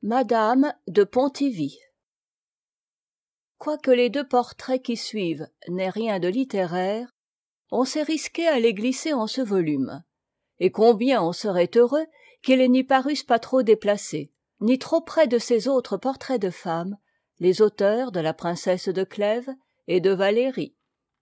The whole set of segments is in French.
Madame de Pontivy. Quoique les deux portraits qui suivent n'aient rien de littéraire, on s'est risqué à les glisser en ce volume, et combien on serait heureux qu'ils n'y parussent pas trop déplacés, ni trop près de ces autres portraits de femmes, les auteurs de la princesse de Clèves et de Valérie.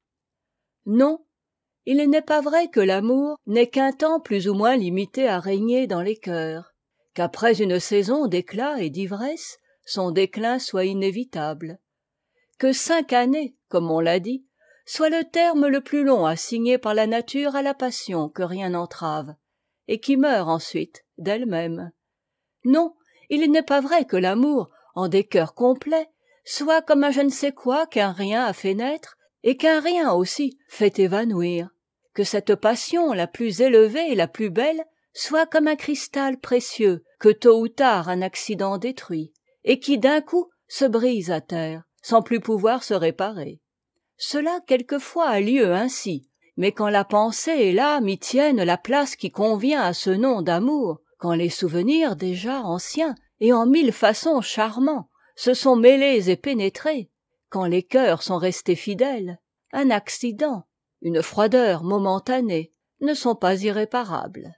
Non, il n'est pas vrai que l'amour n'ait qu'un temps plus ou moins limité à régner dans les cœurs, qu'après une saison d'éclat et d'ivresse, son déclin soit inévitable, que 5 années, comme on l'a dit, soit le terme le plus long assigné par la nature à la passion que rien n'entrave, et qui meurt ensuite d'elle-même. Non, il n'est pas vrai que l'amour, en des cœurs complets, soit comme un je ne sais quoi qu'un rien a fait naître, et qu'un rien aussi fait évanouir, que cette passion la plus élevée et la plus belle soit comme un cristal précieux que tôt ou tard un accident détruit, et qui d'un coup se brise à terre, sans plus pouvoir se réparer. Cela quelquefois a lieu ainsi, mais quand la pensée et l'âme y tiennent la place qui convient à ce nom d'amour, quand les souvenirs déjà anciens et en 1000 façons charmants se sont mêlés et pénétrés, quand les cœurs sont restés fidèles, un accident, une froideur momentanée ne sont pas irréparables.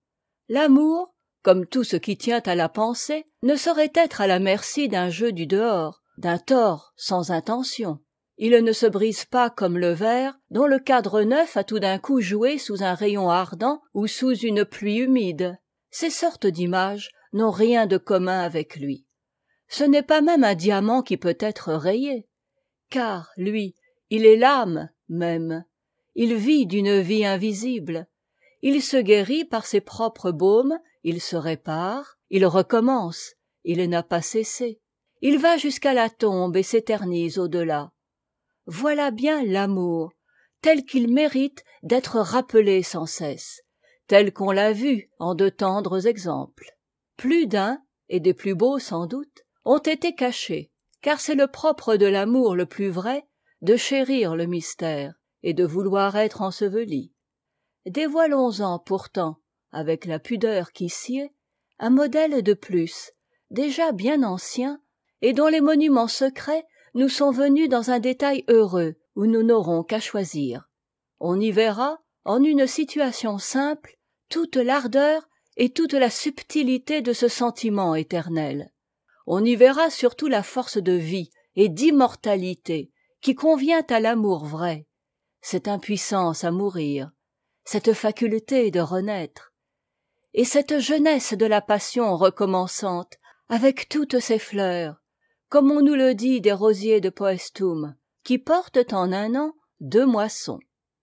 L'amour, comme tout ce qui tient à la pensée, ne saurait être à la merci d'un jeu du dehors, d'un tort sans intention. Il ne se brise pas comme le verre dont le cadre neuf a tout d'un coup joué sous un rayon ardent ou sous une pluie humide. Ces sortes d'images n'ont rien de commun avec lui. Ce n'est pas même un diamant qui peut être rayé, car, lui, il est l'âme même. Il vit d'une vie invisible. Il se guérit par ses propres baumes, il se répare, il recommence, il n'a pas cessé. Il va jusqu'à la tombe et s'éternise au-delà. Voilà bien l'amour, tel qu'il mérite d'être rappelé sans cesse, tel qu'on l'a vu en de tendres exemples. Plus d'un, et des plus beaux sans doute, ont été cachés, car c'est le propre de l'amour le plus vrai de chérir le mystère et de vouloir être enseveli. Dévoilons-en pourtant, avec la pudeur qui sied, un modèle de plus, déjà bien ancien, et dont les monuments secrets nous sont venus dans un détail heureux où nous n'aurons qu'à choisir. On y verra, en une situation simple, toute l'ardeur et toute la subtilité de ce sentiment éternel. On y verra surtout la force de vie et d'immortalité qui convient à l'amour vrai, cette impuissance à mourir, cette faculté de renaître, et cette jeunesse de la passion recommençante avec toutes ses fleurs, comme on nous le dit des rosiers de Paestum, qui portent en un an 2 moissons.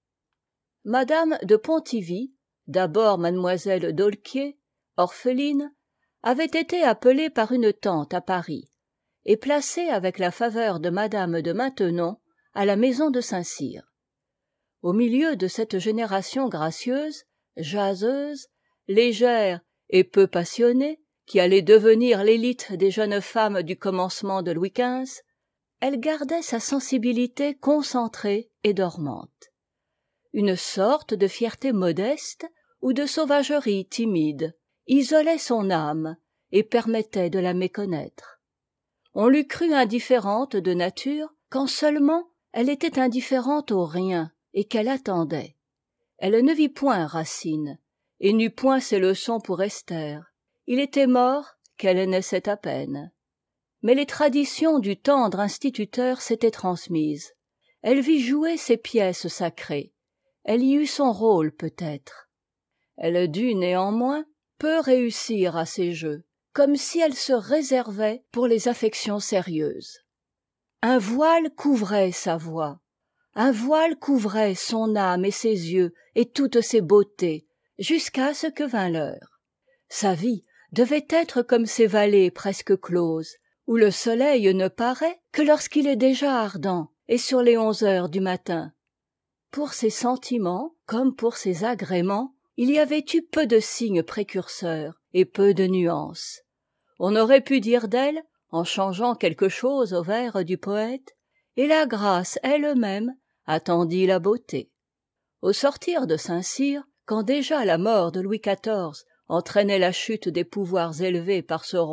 Madame de Pontivy, d'abord mademoiselle d'Aulquier, orpheline, avait été appelée par une tante à Paris, et placée avec la faveur de madame de Maintenon à la maison de Saint-Cyr. Au milieu de cette génération gracieuse, jaseuse, légère et peu passionnée, qui allait devenir l'élite des jeunes femmes du commencement de Louis XV, elle gardait sa sensibilité concentrée et dormante. Une sorte de fierté modeste ou de sauvagerie timide isolait son âme et permettait de la méconnaître. On l'eût crue indifférente de nature quand seulement elle était indifférente au rien et qu'elle attendait. Elle ne vit point Racine et n'eut point ses leçons pour Esther. Il était mort qu'elle naissait à peine. Mais les traditions du tendre instituteur s'étaient transmises. Elle vit jouer ses pièces sacrées. Elle y eut son rôle peut-être. Elle dut néanmoins peu réussir à ses jeux, comme si elle se réservait pour les affections sérieuses. Un voile couvrait sa voix. Un voile couvrait son âme et ses yeux et toutes ses beautés, jusqu'à ce que vint l'heure. Sa vie devait être comme ces vallées presque closes, où le soleil ne paraît que lorsqu'il est déjà ardent et sur les 11 heures du matin. Pour ses sentiments, comme pour ses agréments, il y avait eu peu de signes précurseurs et peu de nuances. On aurait pu dire d'elle, en changeant quelque chose au vers du poète, et la grâce elle-même attendit la beauté. Au sortir de Saint-Cyr, quand déjà la mort de Louis XIV entraînait la chute des pouvoirs élevés par ce roi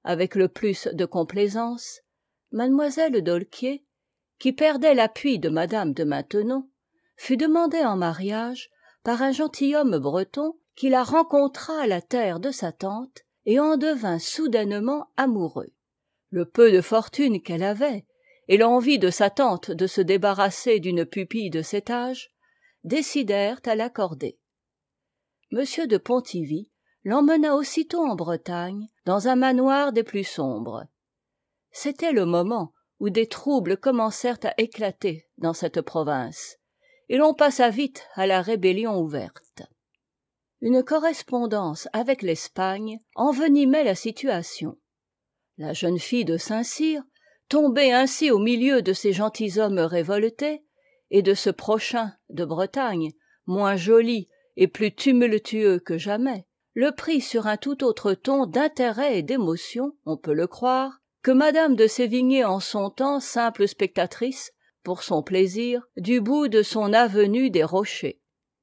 avec le plus de complaisance, mademoiselle d'aulquier, qui perdait l'appui de madame de maintenon, fut demandée en mariage par un gentilhomme breton qui la rencontra à la terre de sa tante et en devint soudainement amoureux. Le peu de fortune qu'elle avait et l'envie de sa tante de se débarrasser d'une pupille de cet âge décidèrent à l'accorder. M. de Pontivy l'emmena aussitôt en Bretagne, dans un manoir des plus sombres. C'était le moment où des troubles commencèrent à éclater dans cette province, et l'on passa vite à la rébellion ouverte. Une correspondance avec l'Espagne envenimait la situation. La jeune fille de Saint-Cyr, tombée ainsi au milieu de ces gentilshommes révoltés, et de ce prochain de Bretagne, moins joli et plus tumultueux que jamais, le prit sur un tout autre ton d'intérêt et d'émotion, on peut le croire, que madame de Sévigné en son temps simple spectatrice, pour son plaisir, du bout de son avenue des Rochers.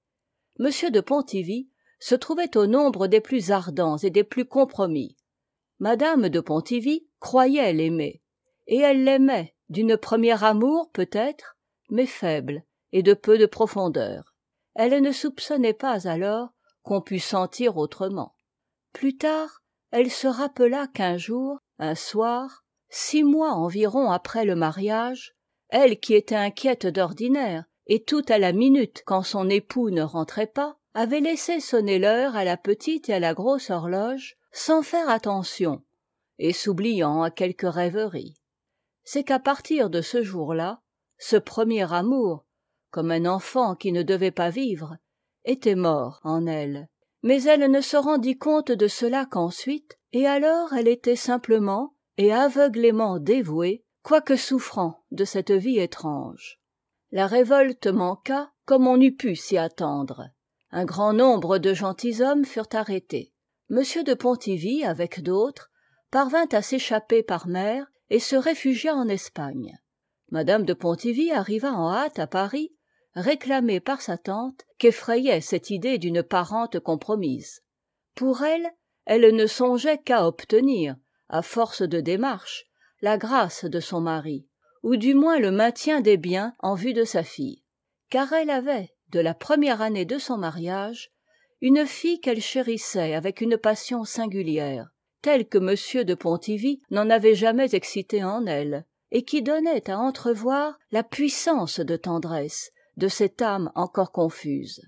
M. de Pontivy se trouvait au nombre des plus ardents et des plus compromis. Madame de Pontivy croyait l'aimer, et elle l'aimait, d'une première amour peut-être, mais faible et de peu de profondeur. Elle ne soupçonnait pas alors qu'on pût sentir autrement. Plus tard, elle se rappela qu'un jour, un soir, 6 mois environ après le mariage, elle qui était inquiète d'ordinaire et tout à la minute quand son époux ne rentrait pas, avait laissé sonner l'heure à la petite et à la grosse horloge sans faire attention et s'oubliant à quelque rêverie. C'est qu'à partir de ce jour-là, ce premier amour, comme un enfant qui ne devait pas vivre, était mort en elle. Mais elle ne se rendit compte de cela qu'ensuite, et alors elle était simplement et aveuglément dévouée, quoique souffrant de cette vie étrange. La révolte manqua comme on eût pu s'y attendre. Un grand nombre de gentilshommes furent arrêtés. M. de Pontivy, avec d'autres, parvint à s'échapper par mer et se réfugia en Espagne. Madame de Pontivy arriva en hâte à Paris, réclamée par sa tante, qu'effrayait cette idée d'une parente compromise. Pour elle, elle ne songeait qu'à obtenir, à force de démarches, la grâce de son mari, ou du moins le maintien des biens en vue de sa fille, car elle avait, de la première année de son mariage, une fille qu'elle chérissait avec une passion singulière, telle que M. de Pontivy n'en avait jamais excité en elle, et qui donnait à entrevoir la puissance de tendresse de cette âme encore confuse.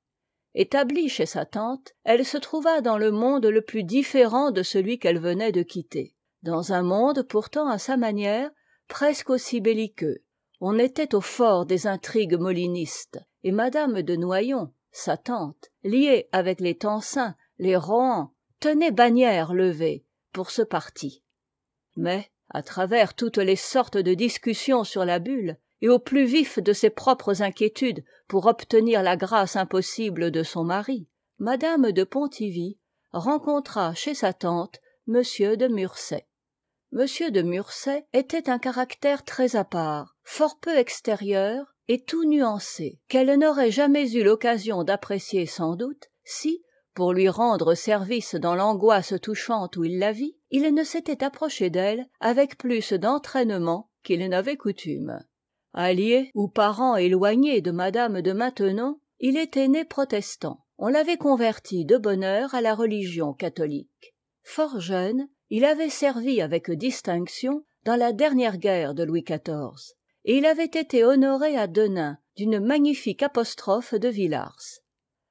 Établie chez sa tante, elle se trouva dans le monde le plus différent de celui qu'elle venait de quitter, dans un monde pourtant à sa manière presque aussi belliqueux. On était au fort des intrigues molinistes, et madame de Noailles, sa tante, liée avec les Tencin, les Rohan, tenait bannière levée pour ce parti. Mais, à travers toutes les sortes de discussions sur la bulle, et au plus vif de ses propres inquiétudes pour obtenir la grâce impossible de son mari, madame de Pontivy rencontra chez sa tante m. de Murset. M. de Murset était un caractère très à part, fort peu extérieur et tout nuancé, qu'elle n'aurait jamais eu l'occasion d'apprécier sans doute si, pour lui rendre service dans l'angoisse touchante où il la vit, il ne s'était approché d'elle avec plus d'entraînement qu'il n'avait coutume. Allié ou parent éloigné de madame de Maintenon, il était né protestant. On l'avait converti de bonne heure à la religion catholique. Fort jeune, il avait servi avec distinction dans la dernière guerre de Louis XIV, et il avait été honoré à Denain d'une magnifique apostrophe de Villars.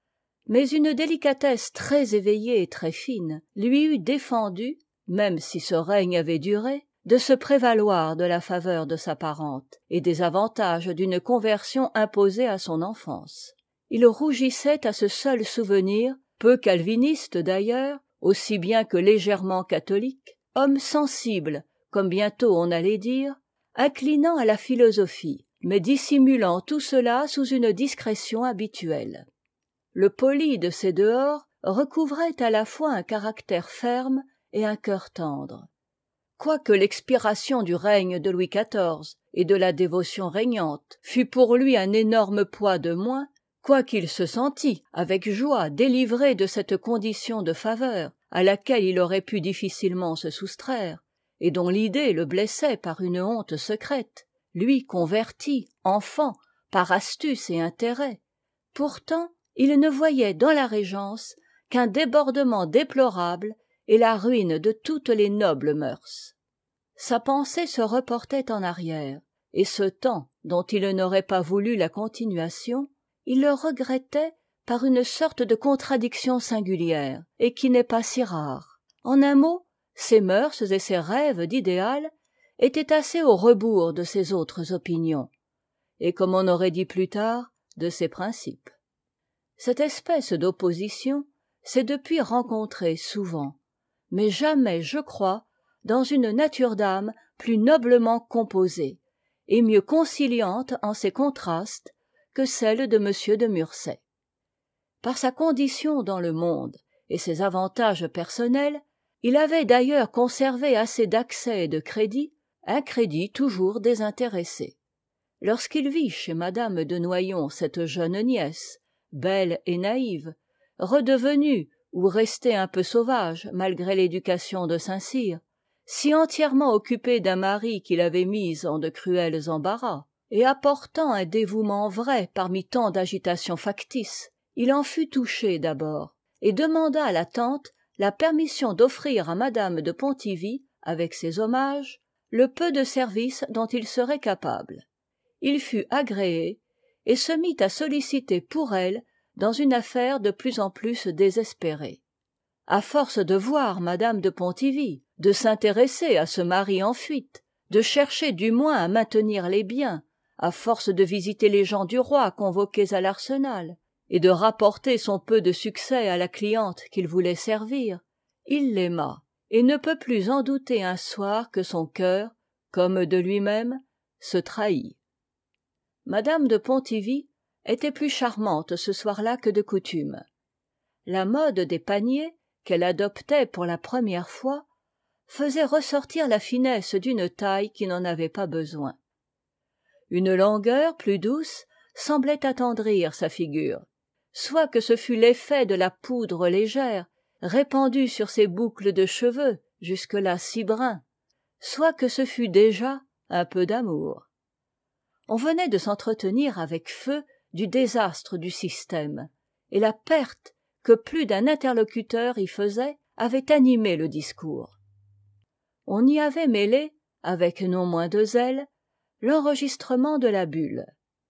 Mais une délicatesse très éveillée et très fine lui eût défendu, même si ce règne avait duré, de se prévaloir de la faveur de sa parente et des avantages d'une conversion imposée à son enfance. Il rougissait à ce seul souvenir, peu calviniste d'ailleurs, aussi bien que légèrement catholique, homme sensible, comme bientôt on allait dire, inclinant à la philosophie, mais dissimulant tout cela sous une discrétion habituelle. Le poli de ses dehors recouvrait à la fois un caractère ferme et un cœur tendre. Quoique l'expiration du règne de Louis XIV et de la dévotion régnante fût pour lui un énorme poids de moins, quoiqu'il se sentît avec joie délivré de cette condition de faveur à laquelle il aurait pu difficilement se soustraire, et dont l'idée le blessait par une honte secrète, lui converti, enfant, par astuce et intérêt, pourtant il ne voyait dans la régence qu'un débordement déplorable et la ruine de toutes les nobles mœurs. Sa pensée se reportait en arrière, et ce temps dont il n'aurait pas voulu la continuation, il le regrettait par une sorte de contradiction singulière, et qui n'est pas si rare. En un mot, ses mœurs et ses rêves d'idéal étaient assez au rebours de ses autres opinions, et comme on aurait dit plus tard, de ses principes. Cette espèce d'opposition s'est depuis rencontrée souvent, mais jamais, je crois, dans une nature d'âme plus noblement composée, et mieux conciliante en ses contrastes que celle de M. de Murset. Par sa condition dans le monde et ses avantages personnels, il avait d'ailleurs conservé assez d'accès et de crédit, un crédit toujours désintéressé. Lorsqu'il vit chez madame de Noyon cette jeune nièce, belle et naïve, redevenue ou restée un peu sauvage malgré l'éducation de Saint-Cyr, si entièrement occupée d'un mari qui l'avait mise en de cruels embarras, et apportant un dévouement vrai parmi tant d'agitations factices, il en fut touché d'abord, et demanda à la tante la permission d'offrir à madame de Pontivy, avec ses hommages, le peu de service dont il serait capable. Il fut agréé, et se mit à solliciter pour elle dans une affaire de plus en plus désespérée. À force de voir madame de Pontivy, de s'intéresser à ce mari en fuite, de chercher du moins à maintenir les biens, à force de visiter les gens du roi convoqués à l'arsenal, et de rapporter son peu de succès à la cliente qu'il voulait servir, il l'aima, et ne peut plus en douter un soir que son cœur, comme de lui-même, se trahit. Madame de Pontivy était plus charmante ce soir-là que de coutume. La mode des paniers, qu'elle adoptait pour la première fois, faisait ressortir la finesse d'une taille qui n'en avait pas besoin. Une langueur plus douce semblait attendrir sa figure, soit que ce fût l'effet de la poudre légère répandue sur ses boucles de cheveux jusque-là si bruns, soit que ce fût déjà un peu d'amour. On venait de s'entretenir avec feu du désastre du système, et la perte que plus d'un interlocuteur y faisait avait animé le discours. On y avait mêlé, avec non moins de zèle, l'enregistrement de la bulle.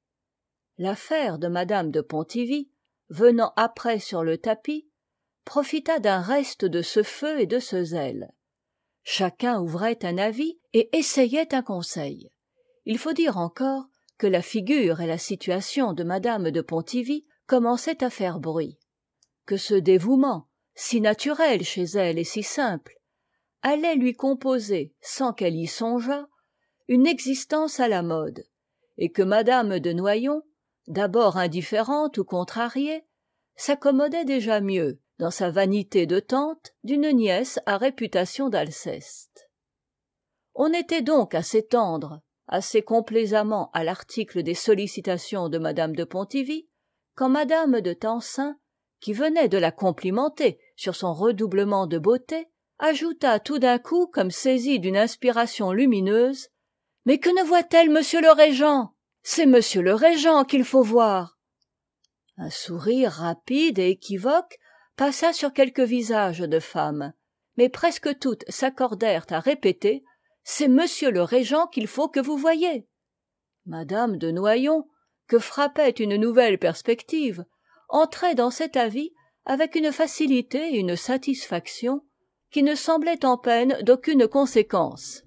L'affaire de madame de Pontivy, venant après sur le tapis, profita d'un reste de ce feu et de ce zèle. Chacun ouvrait un avis et essayait un conseil. Il faut dire encore que la figure et la situation de madame de Pontivy commençaient à faire bruit, que ce dévouement, si naturel chez elle et si simple, allait lui composer, sans qu'elle y songeât, une existence à la mode, et que madame de Noyon, d'abord indifférente ou contrariée, s'accommodait déjà mieux, dans sa vanité de tante, d'une nièce à réputation d'Alceste. On était donc à s'étendre assez complaisamment à l'article des sollicitations de madame de Pontivy, quand madame de Tencin, qui venait de la complimenter sur son redoublement de beauté, ajouta tout d'un coup, comme saisie d'une inspiration lumineuse: « Mais que ne voit-elle, monsieur le régent? C'est monsieur le régent qu'il faut voir. » Un sourire rapide et équivoque passa sur quelques visages de femmes, mais presque toutes s'accordèrent à répéter: « C'est monsieur le régent qu'il faut que vous voyiez. » Madame de Noyon, que frappait une nouvelle perspective, entrait dans cet avis avec une facilité et une satisfaction qui ne semblaient en peine d'aucune conséquence.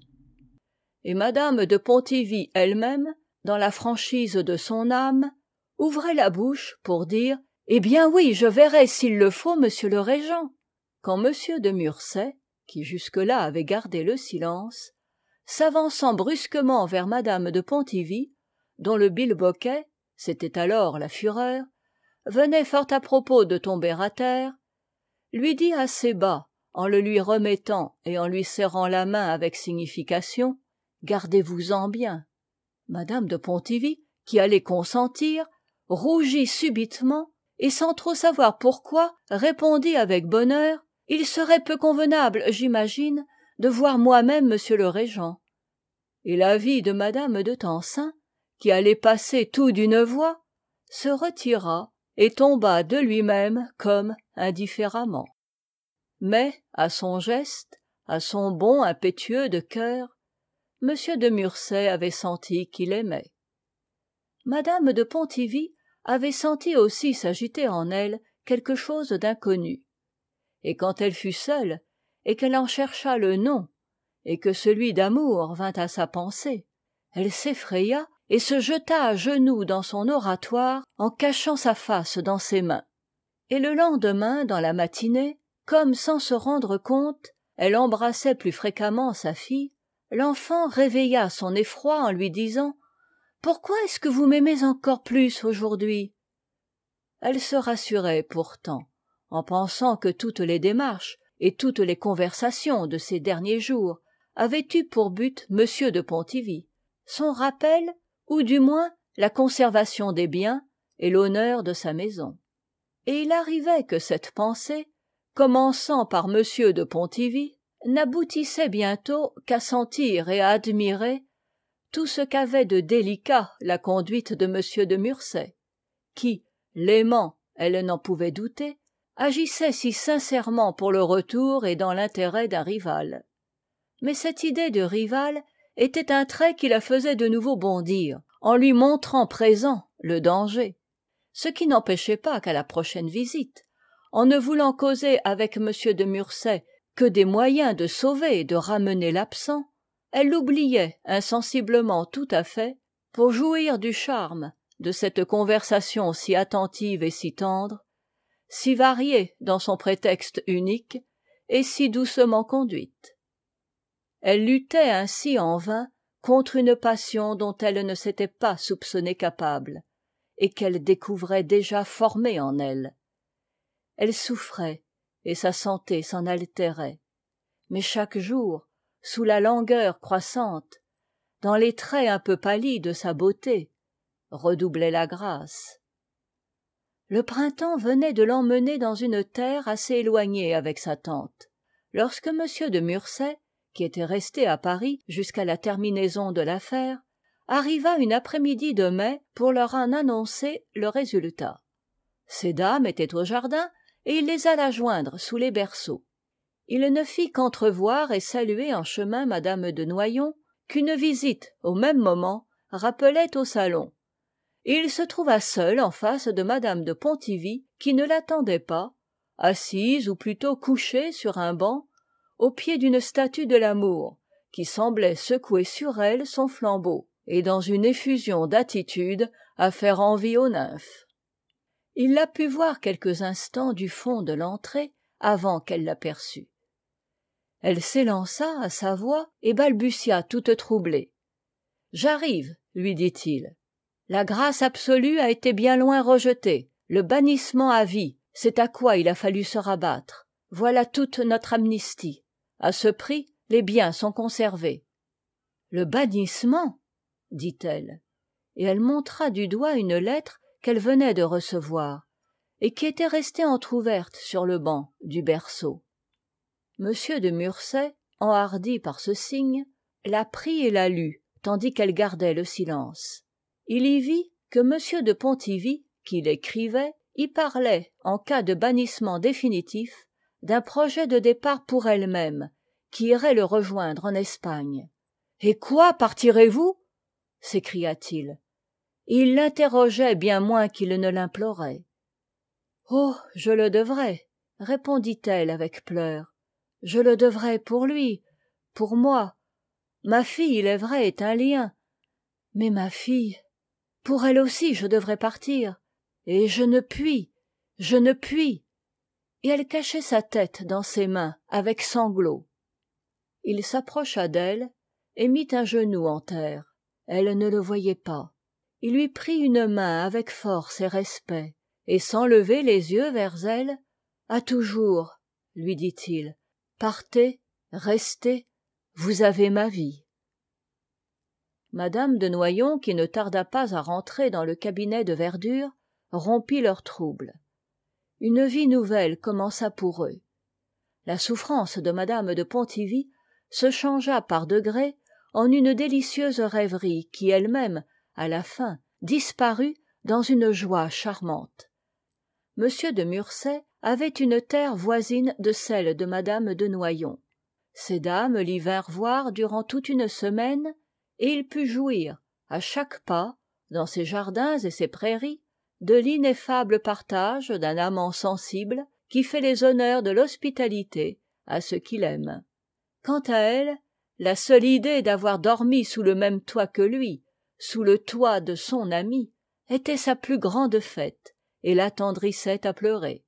Et madame de Pontivy elle-même, dans la franchise de son âme, ouvrait la bouche pour dire: « Eh bien oui, je verrai s'il le faut, monsieur le régent. » Quand monsieur de Murset, qui jusque-là avait gardé le silence, s'avançant brusquement vers madame de Pontivy, dont le bilboquet, c'était alors la fureur, venait fort à propos de tomber à terre, lui dit assez bas, en le lui remettant et en lui serrant la main avec signification: « Gardez-vous-en bien. » Madame de Pontivy, qui allait consentir, rougit subitement et sans trop savoir pourquoi, répondit avec bonheur: « il serait peu convenable, j'imagine, de voir moi-même monsieur le régent. Et l'avis de madame de Tencin, qui allait passer tout d'une voix, se retira et tomba de lui-même comme indifféremment. Mais, à son geste, à son bond impétueux de cœur, m de Mursay avait senti qu'il aimait. Madame de Pontivy avait senti aussi s'agiter en elle quelque chose d'inconnu. Et quand elle fut seule, et qu'elle en chercha le nom, et que celui d'amour vint à sa pensée, elle s'effraya et se jeta à genoux dans son oratoire en cachant sa face dans ses mains. Et le lendemain, dans la matinée, comme sans se rendre compte, elle embrassait plus fréquemment sa fille, l'enfant réveilla son effroi en lui disant « Pourquoi est-ce que vous m'aimez encore plus aujourd'hui ?» Elle se rassurait pourtant, en pensant que toutes les démarches et toutes les conversations de ces derniers jours avaient eu pour but m de Pontivy, son rappel, ou du moins la conservation des biens et l'honneur de sa maison. Et il arrivait que cette pensée, commençant par m de Pontivy, n'aboutissait bientôt qu'à sentir et à admirer tout ce qu'avait de délicat la conduite de m de Mursay, qui, l'aimant, elle n'en pouvait douter, agissait si sincèrement pour le retour et dans l'intérêt d'un rival. Mais cette idée de rival était un trait qui la faisait de nouveau bondir, en lui montrant présent le danger, ce qui n'empêchait pas qu'à la prochaine visite, en ne voulant causer avec m de Mursay que des moyens de sauver et de ramener l'absent, elle l'oubliait insensiblement tout à fait pour jouir du charme de cette conversation si attentive et si tendre, si variée dans son prétexte unique et si doucement conduite. Elle luttait ainsi en vain contre une passion dont elle ne s'était pas soupçonnée capable et qu'elle découvrait déjà formée en elle. Elle souffrait et sa santé s'en altérait, mais chaque jour, sous la langueur croissante, dans les traits un peu pâlis de sa beauté, redoublait la grâce. Le printemps venait de l'emmener dans une terre assez éloignée avec sa tante, lorsque m de Mursay, qui était resté à Paris jusqu'à la terminaison de l'affaire, arriva une après-midi de mai pour leur en annoncer le résultat. Ces dames étaient au jardin et il les alla joindre sous les berceaux. Il ne fit qu'entrevoir et saluer en chemin madame de Noyon, qu'une visite au même moment rappelait au salon, et il se trouva seul en face de madame de Pontivy qui ne l'attendait pas, assise ou plutôt couchée sur un banc au pied d'une statue de l'amour qui semblait secouer sur elle son flambeau et dans une effusion d'attitude à faire envie aux nymphes. Il la put voir quelques instants du fond de l'entrée avant qu'elle l'aperçût. Elle s'élança à sa voix et balbutia toute troublée. « J'arrive, lui dit-il. La grâce absolue a été bien loin rejetée. Le bannissement à vie, c'est à quoi il a fallu se rabattre. Voilà toute notre amnistie. À ce prix, les biens sont conservés. »« Le bannissement » dit-elle, et elle montra du doigt une lettre qu'elle venait de recevoir, et qui était restée entr'ouverte sur le banc du berceau. M. de Mursay, enhardi par ce signe, la prit et la lut, tandis qu'elle gardait le silence. Il y vit que m de Pontivy, qui l'écrivait, y parlait, en cas de bannissement définitif, d'un projet de départ pour elle-même, qui irait le rejoindre en Espagne. « Et quoi, partirez-vous » s'écria-t-il. Et il l'interrogeait bien moins qu'il ne l'implorait. « Oh, je le devrais, » répondit-elle avec pleurs. « Je le devrais pour lui, pour moi. Ma fille, il est vrai, est un lien. Mais ma fille, pour elle aussi je devrais partir. Et je ne puis, je ne puis. » Et elle cachait sa tête dans ses mains avec sanglots. Il s'approcha d'elle et mit un genou en terre. Elle ne le voyait pas. Il lui prit une main avec force et respect, et sans lever les yeux vers elle, « À toujours, lui dit-il, partez, restez, vous avez ma vie. » Madame de Noyon, qui ne tarda pas à rentrer dans le cabinet de verdure, rompit leur trouble. Une vie nouvelle commença pour eux. La souffrance de madame de Pontivy se changea par degrés en une délicieuse rêverie qui elle-même, à la fin, disparut dans une joie charmante. M. de Mursay avait une terre voisine de celle de madame de Noyon. Ces dames l'y vinrent voir durant toute une semaine, et il put jouir, à chaque pas, dans ses jardins et ses prairies, de l'ineffable partage d'un amant sensible qui fait les honneurs de l'hospitalité à ceux qu'il aime. Quant à elle, la seule idée d'avoir dormi sous le même toit que lui, sous le toit de son ami, était sa plus grande fête, et l'attendrissait à pleurer.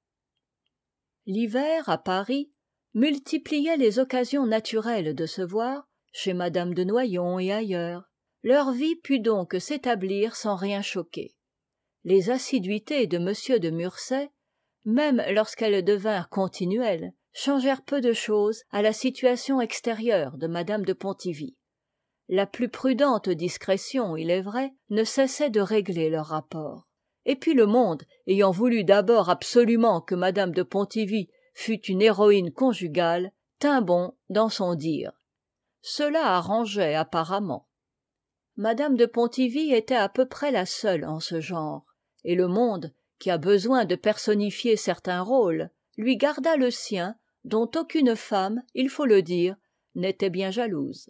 L'hiver, à Paris, multipliait les occasions naturelles de se voir, chez madame de Noyon et ailleurs. Leur vie put donc s'établir sans rien choquer. Les assiduités de m de Mursay, même lorsqu'elles devinrent continuelles, changèrent peu de choses à la situation extérieure de madame de Pontivy. La plus prudente discrétion, il est vrai, ne cessait de régler leurs rapports. Et puis le monde, ayant voulu d'abord absolument que madame de Pontivy fût une héroïne conjugale, tint bon dans son dire. Cela arrangeait apparemment. Madame de Pontivy était à peu près la seule en ce genre, et le monde, qui a besoin de personnifier certains rôles, lui garda le sien, dont aucune femme, il faut le dire, n'était bien jalouse.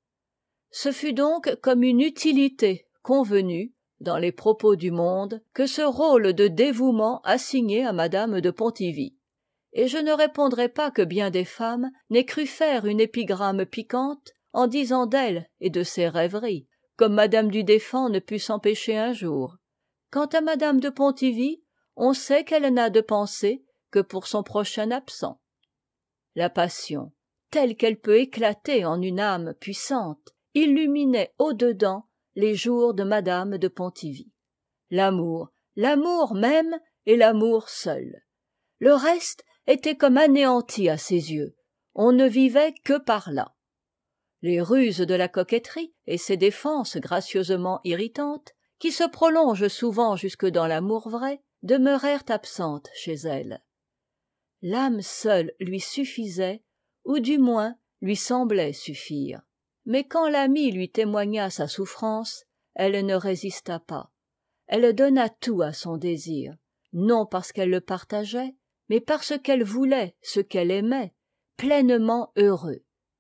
Ce fut donc comme une utilité convenue, dans les propos du monde, que ce rôle de dévouement assigné à madame de Pontivy. Et je ne répondrai pas que bien des femmes n'aient cru faire une épigramme piquante en disant d'elle et de ses rêveries, comme madame du Deffand ne put s'empêcher un jour. Quant à madame de Pontivy, on sait qu'elle n'a de pensée que pour son prochain absent. La passion, telle qu'elle peut éclater en une âme puissante, illuminait au-dedans les jours de madame de Pontivy. L'amour même, et l'amour seul. Le reste était comme anéanti à ses yeux. On ne vivait que par là. Les ruses de la coquetterie et ses défenses gracieusement irritantes, qui se prolongent souvent jusque dans l'amour vrai, demeurèrent absentes chez elle. L'âme seule lui suffisait, ou du moins lui semblait suffire. Mais quand l'amie lui témoigna sa souffrance, elle ne résista pas. Elle donna tout à son désir, non parce qu'elle le partageait, mais parce qu'elle voulait ce qu'elle aimait, pleinement heureux.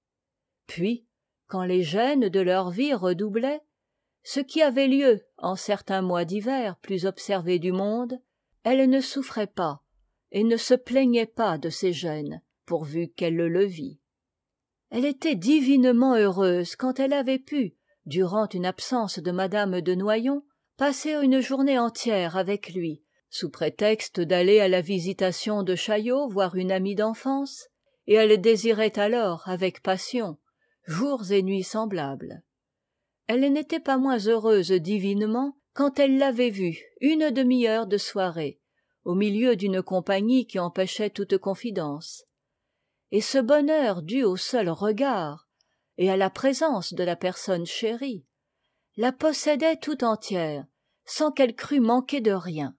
Puis, quand les gênes de leur vie redoublaient, ce qui avait lieu en certains mois d'hiver plus observés du monde, elle ne souffrait pas et ne se plaignait pas de ces gênes, pourvu qu'elle le vît. Elle était divinement heureuse quand elle avait pu, durant une absence de madame de Noyon, passer une journée entière avec lui, sous prétexte d'aller à la visitation de Chaillot voir une amie d'enfance, et elle désirait alors, avec passion, jours et nuits semblables. Elle n'était pas moins heureuse divinement quand elle l'avait vu une demi-heure de soirée, au milieu d'une compagnie qui empêchait toute confidence. Et ce bonheur dû au seul regard et à la présence de la personne chérie la possédait tout entière, sans qu'elle crût manquer de rien.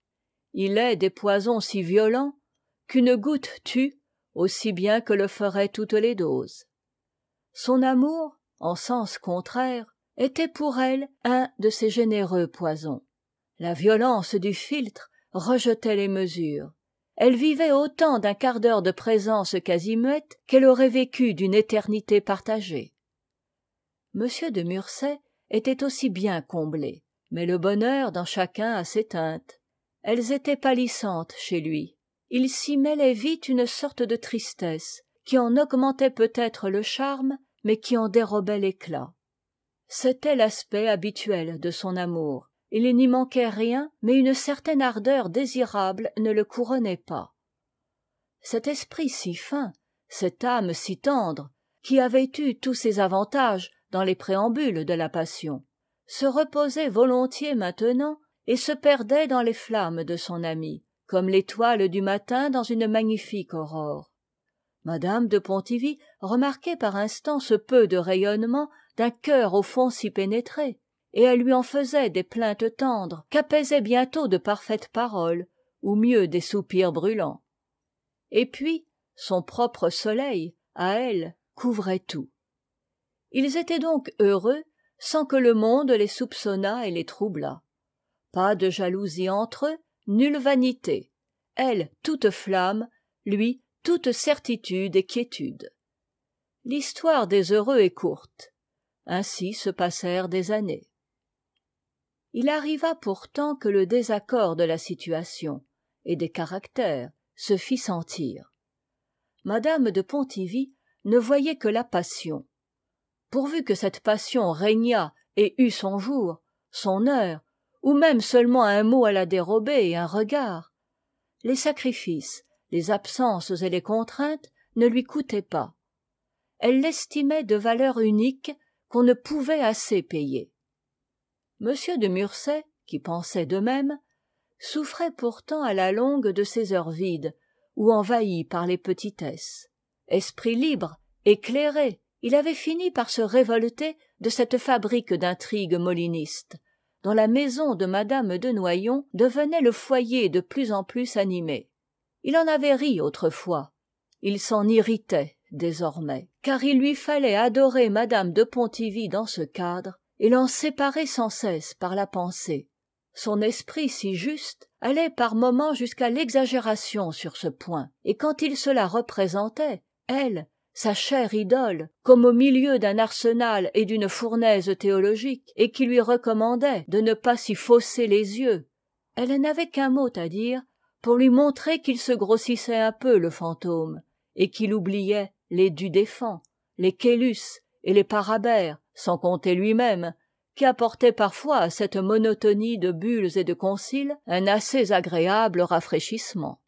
Il est des poisons si violents qu'une goutte tue aussi bien que le feraient toutes les doses. Son amour, en sens contraire, était pour elle un de ces généreux poisons. La violence du philtre rejetait les mesures. Elle vivait autant d'un quart d'heure de présence quasi muette qu'elle aurait vécu d'une éternité partagée. M. de Mursay était aussi bien comblé, mais le bonheur dans chacun a ses teintes. Elles étaient pâlissantes chez lui. Il s'y mêlait vite une sorte de tristesse qui en augmentait peut-être le charme, mais qui en dérobait l'éclat. C'était l'aspect habituel de son amour. Il n'y manquait rien, mais une certaine ardeur désirable ne le couronnait pas. Cet esprit si fin, cette âme si tendre, qui avait eu tous ses avantages dans les préambules de la passion, se reposait volontiers maintenant et se perdait dans les flammes de son ami, comme l'étoile du matin dans une magnifique aurore. Madame de Pontivy remarquait par instants ce peu de rayonnement d'un cœur au fond si pénétré, et elle lui en faisait des plaintes tendres qu'apaisaient bientôt de parfaites paroles, ou mieux des soupirs brûlants. Et puis, son propre soleil, à elle, couvrait tout. Ils étaient donc heureux sans que le monde les soupçonnât et les troublât. Pas de jalousie entre eux, nulle vanité. Elle toute flamme, lui toute certitude et quiétude. L'histoire des heureux est courte. Ainsi se passèrent des années. Il arriva pourtant que le désaccord de la situation et des caractères se fit sentir. Madame de Pontivy ne voyait que la passion. Pourvu que cette passion régnât et eût son jour, son heure, ou même seulement un mot à la dérober et un regard, les sacrifices, les absences et les contraintes ne lui coûtaient pas. Elle l'estimait de valeur unique qu'on ne pouvait assez payer. M. de Mursay, qui pensait de même, souffrait pourtant à la longue de ces heures vides ou envahies par les petitesses. Esprit libre, éclairé, il avait fini par se révolter de cette fabrique d'intrigues molinistes, dont la maison de madame de Noailles devenait le foyer de plus en plus animé. Il en avait ri autrefois, il s'en irritait désormais, car il lui fallait adorer madame de Pontivy dans ce cadre et l'en séparer sans cesse par la pensée. Son esprit si juste allait par moments jusqu'à l'exagération sur ce point, et quand il se la représentait, elle, sa chère idole, comme au milieu d'un arsenal et d'une fournaise théologique, et qui lui recommandait de ne pas s'y fausser les yeux, elle n'avait qu'un mot à dire pour lui montrer qu'il se grossissait un peu le fantôme, et qu'il oubliait les du défend, les Caylus et les Parabère, sans compter lui-même, qui apportait parfois à cette monotonie de bulles et de conciles un assez agréable rafraîchissement.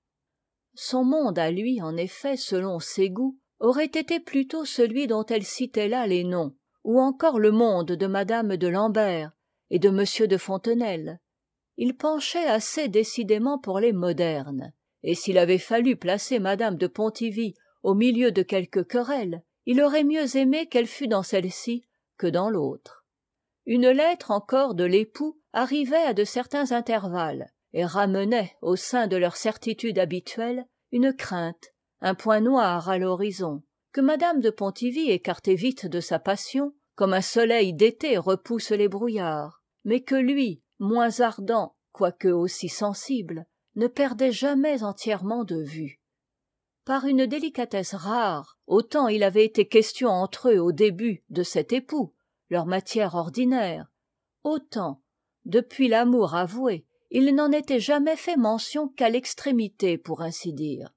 Son monde à lui, en effet, selon ses goûts, aurait été plutôt celui dont elle citait là les noms, ou encore le monde de madame de Lambert et de monsieur de Fontenelle. Il penchait assez décidément pour les modernes, et s'il avait fallu placer madame de Pontivy au milieu de quelque querelle, il aurait mieux aimé qu'elle fût dans celle-ci que dans l'autre. Une lettre encore de l'époux arrivait à de certains intervalles, et ramenait au sein de leur certitude habituelle une crainte, un point noir à l'horizon, que madame de Pontivy écartait vite de sa passion, comme un soleil d'été repousse les brouillards, mais que lui, moins ardent, quoique aussi sensible, ne perdait jamais entièrement de vue. Par une délicatesse rare, autant il avait été question entre eux au début de cet époux, leur matière ordinaire, autant, depuis l'amour avoué, il n'en était jamais fait mention qu'à l'extrémité, pour ainsi dire.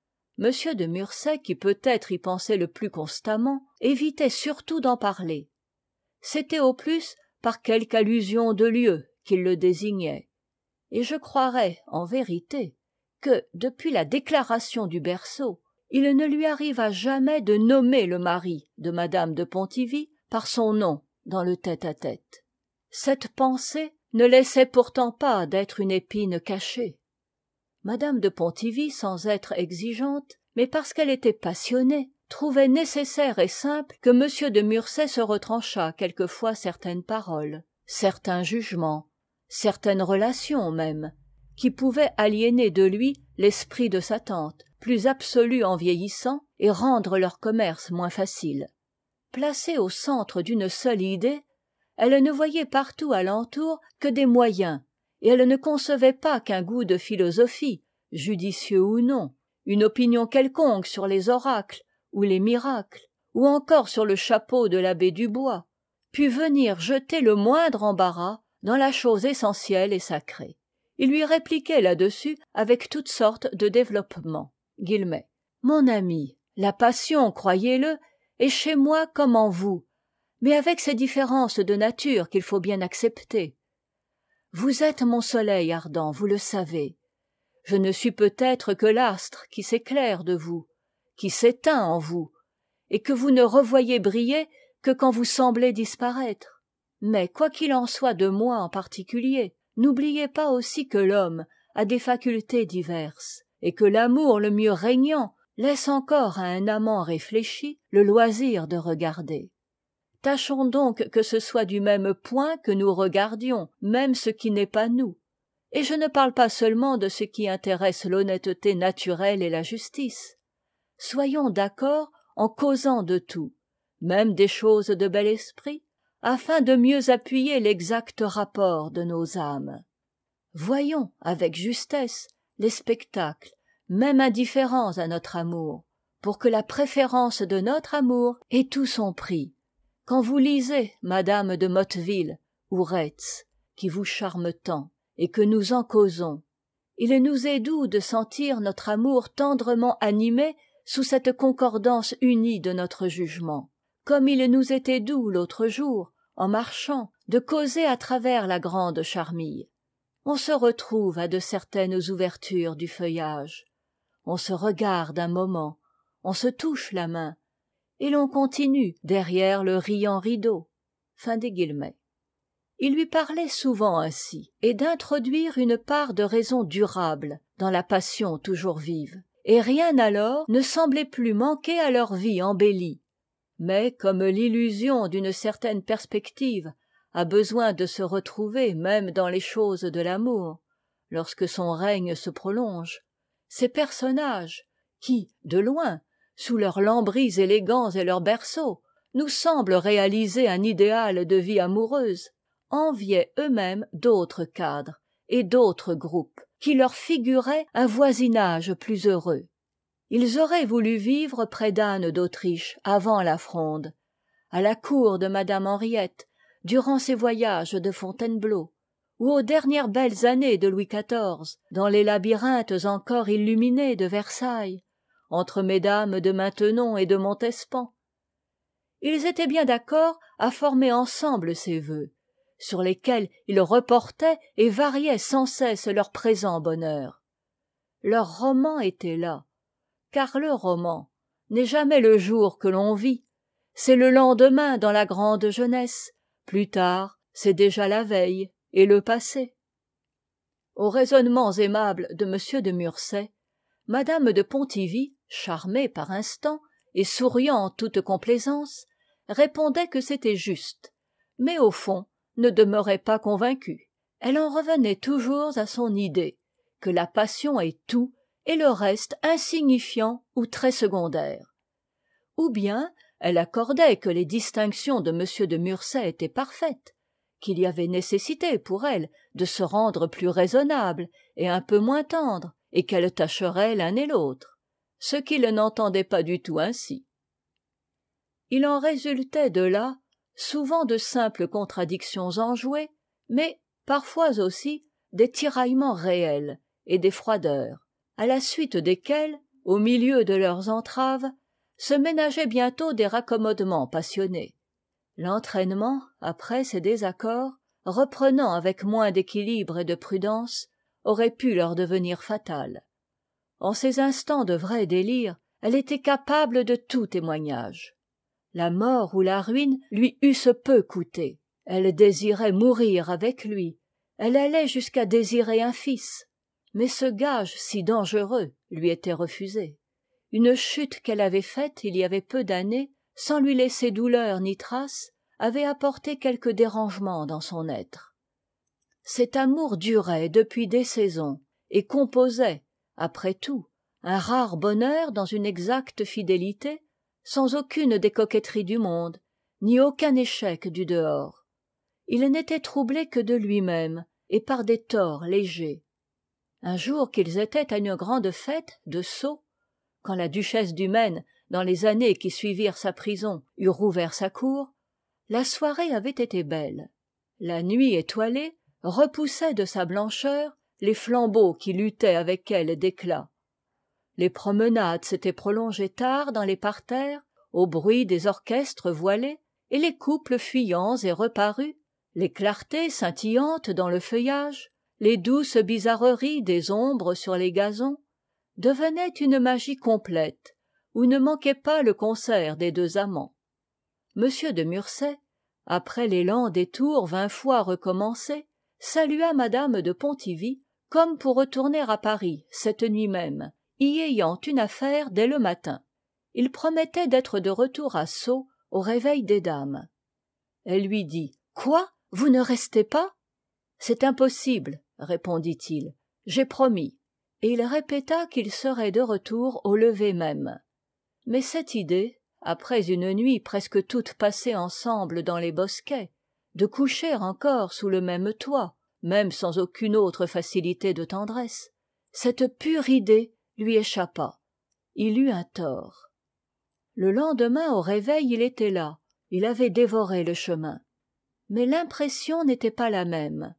M. de Mursay, qui peut-être y pensait le plus constamment, évitait surtout d'en parler. C'était au plus par quelque allusion de lieu qu'il le désignait. Et je croirais, en vérité, que, depuis la déclaration du berceau, il ne lui arriva jamais de nommer le mari de madame de Pontivy par son nom dans le tête-à-tête. Cette pensée ne laissait pourtant pas d'être une épine cachée. Madame de Pontivy, sans être exigeante, mais parce qu'elle était passionnée, trouvait nécessaire et simple que M. de Mursay se retranchât quelquefois certaines paroles, certains jugements, certaines relations même, qui pouvaient aliéner de lui l'esprit de sa tante, plus absolu en vieillissant, et rendre leur commerce moins facile. Placée au centre d'une seule idée, elle ne voyait partout alentour que des moyens, et elle ne concevait pas qu'un goût de philosophie, judicieux ou non, une opinion quelconque sur les oracles ou les miracles, ou encore sur le chapeau de l'abbé Dubois, pût venir jeter le moindre embarras dans la chose essentielle et sacrée. Il lui répliquait là-dessus avec toutes sortes de développements. « Mon ami, la passion, croyez-le, est chez moi comme en vous, mais avec ces différences de nature qu'il faut bien accepter. Vous êtes mon soleil ardent, vous le savez. Je ne suis peut-être que l'astre qui s'éclaire de vous, qui s'éteint en vous, et que vous ne revoyez briller que quand vous semblez disparaître. Mais quoi qu'il en soit de moi en particulier, n'oubliez pas aussi que l'homme a des facultés diverses, et que l'amour le mieux régnant laisse encore à un amant réfléchi le loisir de regarder. Tâchons donc que ce soit du même point que nous regardions, même ce qui n'est pas nous. Et je ne parle pas seulement de ce qui intéresse l'honnêteté naturelle et la justice, soyons d'accord en causant de tout, même des choses de bel esprit, afin de mieux appuyer l'exact rapport de nos âmes. Voyons avec justesse les spectacles, même indifférents à notre amour, pour que la préférence de notre amour ait tout son prix. Quand vous lisez Madame de Motteville ou Retz, qui vous charment tant, et que nous en causons, il nous est doux de sentir notre amour tendrement animé sous cette concordance unie de notre jugement, comme il nous était doux l'autre jour, en marchant, de causer à travers la grande charmille. On se retrouve à de certaines ouvertures du feuillage, on se regarde un moment, on se touche la main, et l'on continue derrière le riant rideau. Fin des guillemets. Il lui parlait souvent ainsi, et d'introduire une part de raison durable dans la passion toujours vive, et rien alors ne semblait plus manquer à leur vie embellie. Mais comme l'illusion d'une certaine perspective a besoin de se retrouver même dans les choses de l'amour, lorsque son règne se prolonge, ces personnages, qui, de loin, sous leurs lambris élégants et leurs berceaux, nous semblent réaliser un idéal de vie amoureuse, enviaient eux-mêmes d'autres cadres et d'autres groupes qui leur figuraient un voisinage plus heureux. Ils auraient voulu vivre près d'Anne d'Autriche avant la Fronde, à la cour de Madame Henriette, durant ses voyages de Fontainebleau, ou aux dernières belles années de Louis XIV, dans les labyrinthes encore illuminés de Versailles, entre mesdames de Maintenon et de Montespan. Ils étaient bien d'accord à former ensemble ces vœux, sur lesquels ils reportaient et variaient sans cesse leur présent bonheur. Leur roman était là, car le roman n'est jamais le jour que l'on vit, c'est le lendemain dans la grande jeunesse, plus tard c'est déjà la veille et le passé. Aux raisonnements aimables de M. de Murset, Madame de Pontivy, charmée par instants et souriant en toute complaisance, répondait que c'était juste, mais au fond ne demeurait pas convaincue. Elle en revenait toujours à son idée, que la passion est tout et le reste insignifiant ou très secondaire. Ou bien elle accordait que les distinctions de M. de Murset étaient parfaites, qu'il y avait nécessité pour elle de se rendre plus raisonnable et un peu moins tendre, et qu'elle tâcherait l'un et l'autre, ce qu'il n'entendait pas du tout ainsi. Il en résultait de là souvent de simples contradictions enjouées, mais parfois aussi des tiraillements réels et des froideurs, à la suite desquels, au milieu de leurs entraves, se ménageaient bientôt des raccommodements passionnés. L'entraînement, après ces désaccords, reprenant avec moins d'équilibre et de prudence, aurait pu leur devenir fatal. En ces instants de vrai délire, elle était capable de tout témoignage. La mort ou la ruine lui eussent peu coûté. Elle désirait mourir avec lui, elle allait jusqu'à désirer un fils, mais ce gage si dangereux lui était refusé. Une chute qu'elle avait faite il y avait peu d'années, sans lui laisser douleur ni trace, avait apporté quelque dérangement dans son être. Cet amour durait depuis des saisons et composait, après tout, un rare bonheur dans une exacte fidélité, sans aucune des coquetteries du monde, ni aucun échec du dehors. Il n'était troublé que de lui-même et par des torts légers. Un jour qu'ils étaient à une grande fête de Sceaux, quand la duchesse du Maine, dans les années qui suivirent sa prison, eut rouvert sa cour, la soirée avait été belle. La nuit étoilée repoussait de sa blancheur les flambeaux qui luttaient avec elle d'éclat. Les promenades s'étaient prolongées tard dans les parterres, au bruit des orchestres voilés, et les couples fuyants et reparus, les clartés scintillantes dans le feuillage, les douces bizarreries des ombres sur les gazons, devenaient une magie complète, où ne manquait pas le concert des deux amants. M. de Murset, après l'élan des tours 20 fois recommencé, salua Madame de Pontivy comme pour retourner à Paris cette nuit même, y ayant une affaire dès le matin. Il promettait d'être de retour à Sceaux au réveil des dames. Elle lui dit « Quoi, vous ne restez pas ?» « C'est impossible, répondit-il, j'ai promis. Et il répéta qu'il serait de retour au lever même. Mais cette idée, après une nuit presque toute passée ensemble dans les bosquets, de coucher encore sous le même toit, même sans aucune autre facilité de tendresse, cette pure idée lui échappa. Il eut un tort. Le lendemain au réveil il était là, il avait dévoré le chemin. Mais l'impression n'était pas la même.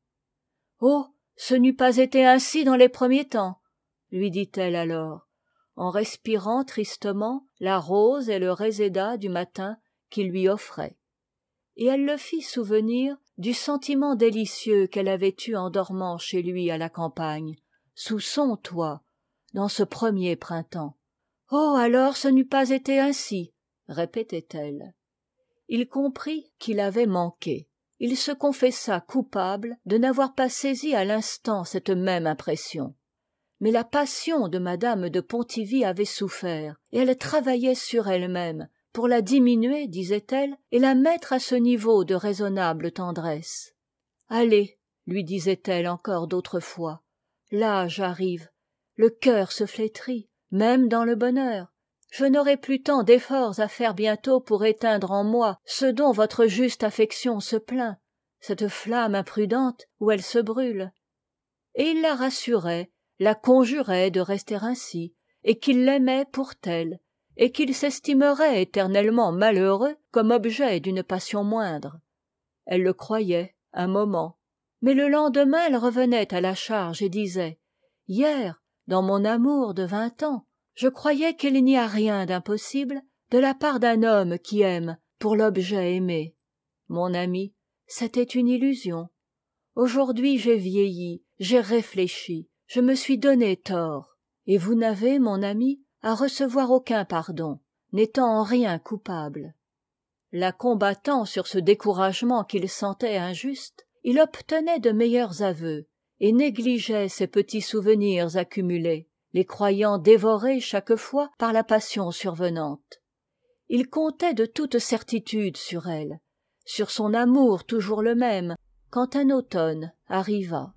« Oh, ce n'eût pas été ainsi dans les premiers temps, » lui dit-elle alors, en respirant tristement la rose et le réséda du matin qu'il lui offrait. Et elle le fit souvenir du sentiment délicieux qu'elle avait eu en dormant chez lui à la campagne, sous son toit, dans ce premier printemps. « Oh, alors ce n'eût pas été ainsi, » répétait-elle. Il comprit qu'il avait manqué. Il se confessa coupable de n'avoir pas saisi à l'instant cette même impression. Mais la passion de madame de Pontivy avait souffert, et elle travaillait sur elle-même pour la diminuer, disait-elle, et la mettre à ce niveau de raisonnable tendresse. « Allez, lui disait-elle encore d'autres fois, l'âge arrive, le cœur se flétrit, même dans le bonheur. Je n'aurai plus tant d'efforts à faire bientôt pour éteindre en moi ce dont votre juste affection se plaint, cette flamme imprudente où elle se brûle. » Et il la rassurait, la conjurait de rester ainsi, et qu'il l'aimait pour telle, et qu'il s'estimerait éternellement malheureux comme objet d'une passion moindre. Elle le croyait un moment, mais le lendemain elle revenait à la charge et disait « Hier, dans mon amour de 20 ans, je croyais qu'il n'y a rien d'impossible de la part d'un homme qui aime pour l'objet aimé. Mon ami, c'était une illusion. Aujourd'hui j'ai vieilli, j'ai réfléchi, je me suis donné tort. Et vous n'avez, mon ami, à recevoir aucun pardon, n'étant en rien coupable. » La combattant sur ce découragement qu'il sentait injuste, il obtenait de meilleurs aveux et négligeait ses petits souvenirs accumulés, les croyant dévorés chaque fois par la passion survenante. Il comptait de toute certitude sur elle, sur son amour toujours le même, quand un automne arriva.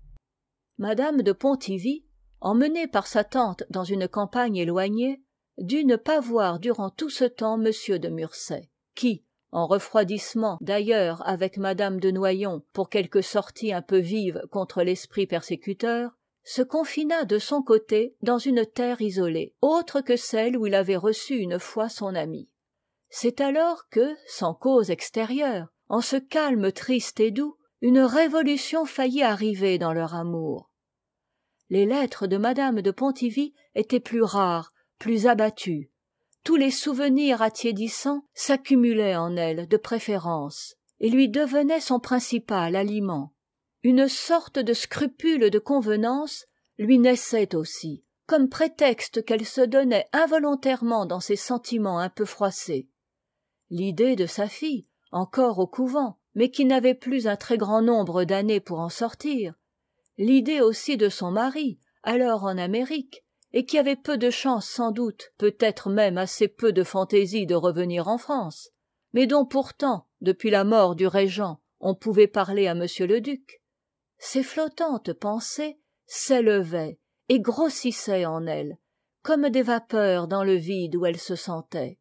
Madame de Pontivy, emmenée par sa tante dans une campagne éloignée, dut ne pas voir durant tout ce temps monsieur de Mursay, qui, en refroidissement d'ailleurs avec madame de Noailles pour quelques sorties un peu vives contre l'esprit persécuteur, se confina de son côté dans une terre isolée, autre que celle où il avait reçu une fois son ami. C'est alors que, sans cause extérieure, en ce calme triste et doux, une révolution faillit arriver dans leur amour. Les lettres de madame de Pontivy étaient plus rares, plus abattues. Tous les souvenirs attiédissants s'accumulaient en elle de préférence, et lui devenaient son principal aliment. Une sorte de scrupule de convenance lui naissait aussi, comme prétexte qu'elle se donnait involontairement dans ses sentiments un peu froissés. L'idée de sa fille, encore au couvent, mais qui n'avait plus un très grand nombre d'années pour en sortir, l'idée aussi de son mari, alors en Amérique, et qui avait peu de chance sans doute, peut-être même assez peu de fantaisie de revenir en France, mais dont pourtant, depuis la mort du régent, on pouvait parler à monsieur le duc. Ces flottantes pensées s'élevaient et grossissaient en elle, comme des vapeurs dans le vide où elle se sentait.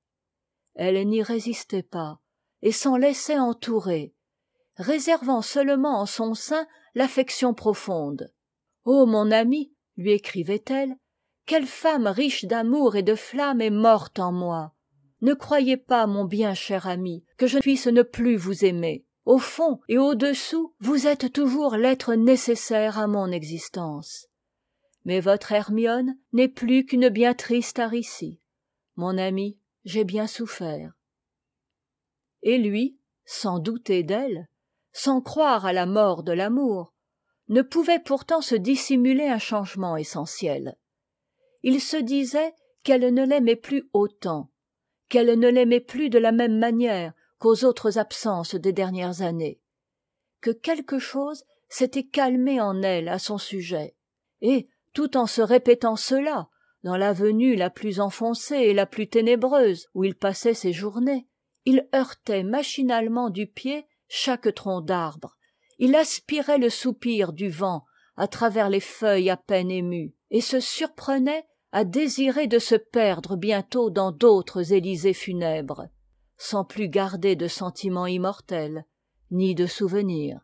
Elle n'y résistait pas, et s'en laissait entourer, réservant seulement en son sein l'affection profonde. « Oh, mon ami, lui écrivait-elle, quelle femme riche d'amour et de flamme est morte en moi! Ne croyez pas, mon bien cher ami, que je puisse ne plus vous aimer. Au fond et au-dessous, vous êtes toujours l'être nécessaire à mon existence. Mais votre Hermione n'est plus qu'une bien triste Aricie. Mon ami, j'ai bien souffert. » Et lui, sans douter d'elle, sans croire à la mort de l'amour, ne pouvait pourtant se dissimuler un changement essentiel. Il se disait qu'elle ne l'aimait plus autant, qu'elle ne l'aimait plus de la même manière qu'aux autres absences des dernières années, que quelque chose s'était calmé en elle à son sujet, et, tout en se répétant cela, dans l'avenue la plus enfoncée et la plus ténébreuse où il passait ses journées, il heurtait machinalement du pied chaque tronc d'arbre, il aspirait le soupir du vent à travers les feuilles à peine émues, et se surprenait à désirer de se perdre bientôt dans d'autres Élysées funèbres, sans plus garder de sentiments immortels, ni de souvenirs.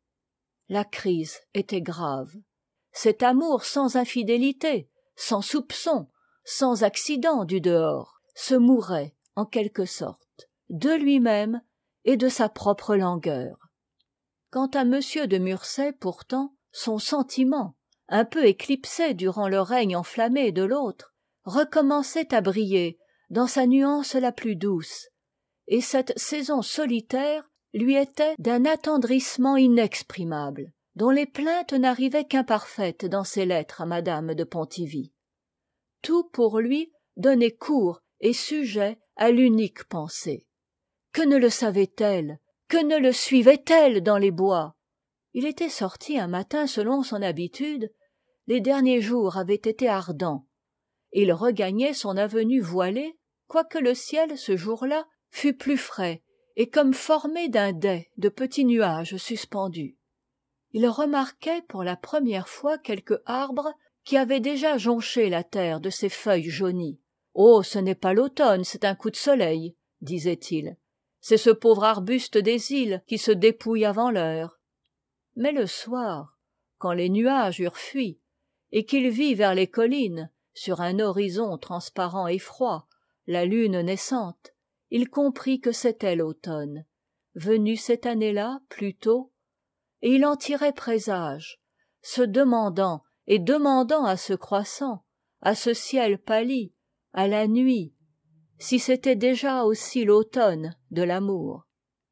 La crise était grave. Cet amour sans infidélité, sans soupçon, sans accident du dehors, se mourait, en quelque sorte, de lui-même et de sa propre langueur. Quant à M. de Mursay, pourtant, son sentiment, un peu éclipsé durant le règne enflammé de l'autre, recommençait à briller dans sa nuance la plus douce, et cette saison solitaire lui était d'un attendrissement inexprimable, dont les plaintes n'arrivaient qu'imparfaites dans ses lettres à Madame de Pontivy. Tout pour lui donnait cours et sujet à l'unique pensée. Que ne le savait-elle? Que ne le suivait-elle dans les bois? Il était sorti un matin selon son habitude, les derniers jours avaient été ardents, et il regagnait son avenue voilée, quoique le ciel, ce jour-là, fût plus frais et comme formé d'un dais de petits nuages suspendus. Il remarquait pour la première fois quelques arbres qui avaient déjà jonché la terre de ses feuilles jaunies. « Oh, ce n'est pas l'automne, c'est un coup de soleil, » disait-il. « C'est ce pauvre arbuste des îles qui se dépouille avant l'heure. » Mais le soir, quand les nuages eurent fui, et qu'il vit vers les collines, sur un horizon transparent et froid, la lune naissante, il comprit que c'était l'automne, venu cette année-là plus tôt, et il en tirait présage, se demandant et demandant à ce croissant, à ce ciel pâli, à la nuit, si c'était déjà aussi l'automne de l'amour.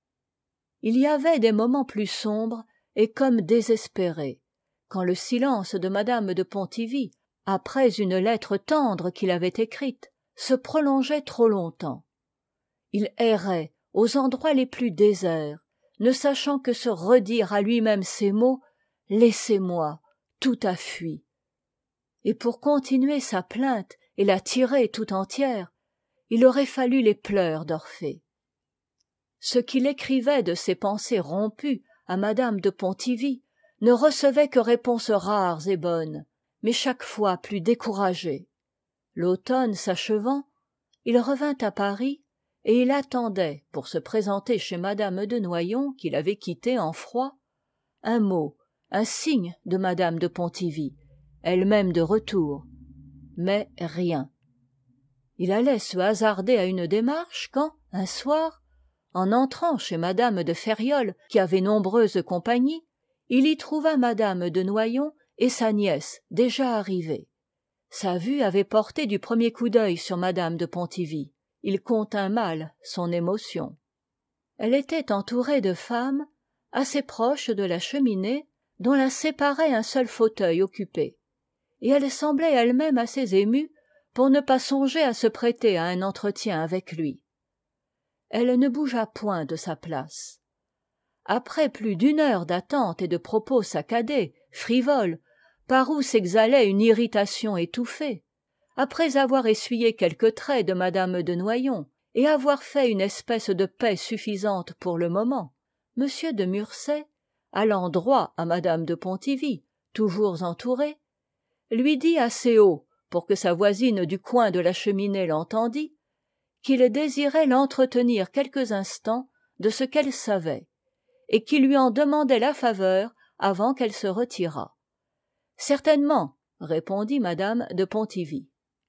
Il y avait des moments plus sombres et comme désespérés, quand le silence de Madame de Pontivy, après une lettre tendre qu'il avait écrite, se prolongeait trop longtemps. Il errait aux endroits les plus déserts, ne sachant que se redire à lui-même ces mots « Laissez-moi, tout a fui ». Et pour continuer sa plainte et la tirer tout entière, il aurait fallu les pleurs d'Orphée. Ce qu'il écrivait de ses pensées rompues à Madame de Pontivy ne recevait que réponses rares et bonnes, mais chaque fois plus découragées. L'automne s'achevant, il revint à Paris et il attendait, pour se présenter chez Madame de Noyon, qu'il avait quittée en froid, un mot, un signe de Madame de Pontivy, elle-même de retour, mais rien. Il allait se hasarder à une démarche quand, un soir, en entrant chez Madame de Ferriol, qui avait nombreuse compagnie, il y trouva Madame de Noyon et sa nièce déjà arrivées. Sa vue avait porté du premier coup d'œil sur Madame de Pontivy. Il contint mal son émotion. Elle était entourée de femmes, assez proches de la cheminée, dont la séparait un seul fauteuil occupé, et elle semblait elle-même assez émue pour ne pas songer à se prêter à un entretien avec lui. Elle ne bougea point de sa place. Après plus d'une heure d'attente et de propos saccadés, frivoles, par où s'exhalait une irritation étouffée, après avoir essuyé quelques traits de Madame de Noyon et avoir fait une espèce de paix suffisante pour le moment, M. de Mursay, allant droit à Madame de Pontivy, toujours entourée, lui dit assez haut pour que sa voisine du coin de la cheminée l'entendît, qu'il désirait l'entretenir quelques instants de ce qu'elle savait, et qu'il lui en demandait la faveur avant qu'elle se retirât. « Certainement, » répondit Madame de Pontivy.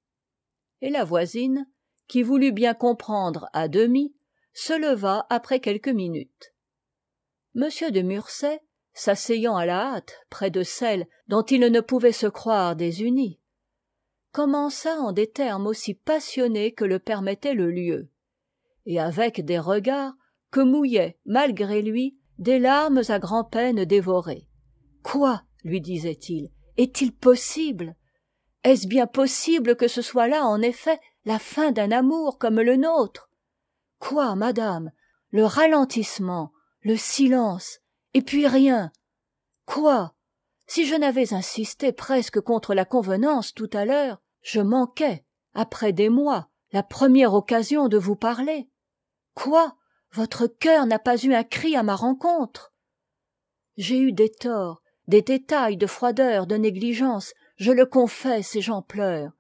Et la voisine, qui voulut bien comprendre à demi, se leva après quelques minutes. M. de Mursay, s'asseyant à la hâte près de celle dont il ne pouvait se croire désunis, commença en des termes aussi passionnés que le permettait le lieu, et avec des regards que mouillaient, malgré lui, des larmes à grand-peine dévorées. « Quoi, lui disait-il, est-il possible? Est-ce bien possible que ce soit là, en effet, la fin d'un amour comme le nôtre? Quoi, madame? Le ralentissement, le silence, et puis rien. Quoi? Si je n'avais insisté presque contre la convenance tout à l'heure, je manquais, après des mois, la première occasion de vous parler. Quoi? Votre cœur n'a pas eu un cri à ma rencontre? J'ai eu des torts, des détails de froideur, de négligence, je le confesse et j'en pleure.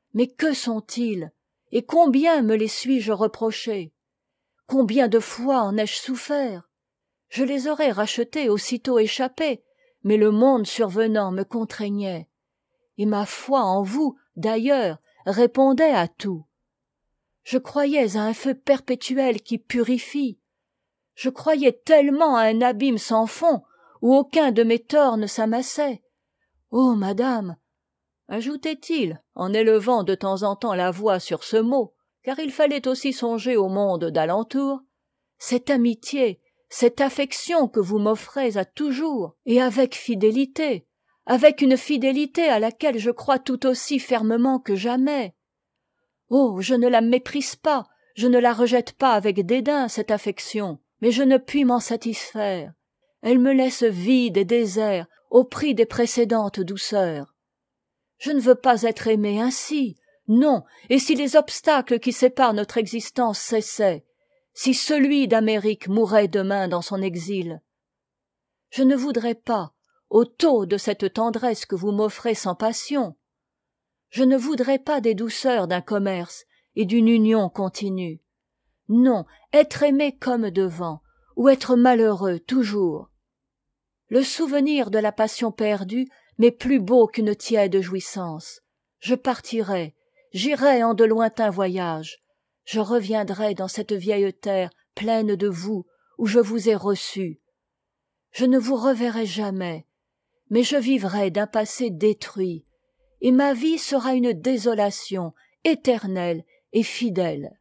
Mais que sont-ils? Et combien me les suis-je reprocher? Combien de fois en ai-je souffert? Je les aurais rachetés aussitôt échappés, mais le monde survenant me contraignait. Et ma foi en vous, d'ailleurs, répondait à tout. Je croyais à un feu perpétuel qui purifie. Je croyais tellement à un abîme sans fond où aucun de mes torts ne s'amassait. Oh, madame, ajoutait-il, en élevant de temps en temps la voix sur ce mot, car il fallait aussi songer au monde d'alentour, cette amitié, cette affection que vous m'offrez à toujours, et avec fidélité, avec une fidélité à laquelle je crois tout aussi fermement que jamais. Oh, je ne la méprise pas, je ne la rejette pas avec dédain, cette affection, mais je ne puis m'en satisfaire. Elle me laisse vide et désert au prix des précédentes douceurs. Je ne veux pas être aimé ainsi, non, et si les obstacles qui séparent notre existence cessaient, si celui d'Amérique mourait demain dans son exil, je ne voudrais pas, au taux de cette tendresse que vous m'offrez sans passion, je ne voudrais pas des douceurs d'un commerce et d'une union continue. Non, être aimé comme devant, ou être malheureux toujours. Le souvenir de la passion perdue m'est plus beau qu'une tiède jouissance. Je partirai, j'irai en de lointains voyages, je reviendrai dans cette vieille terre pleine de vous, où je vous ai reçu. Je ne vous reverrai jamais, mais je vivrai d'un passé détruit, et ma vie sera une désolation éternelle et fidèle.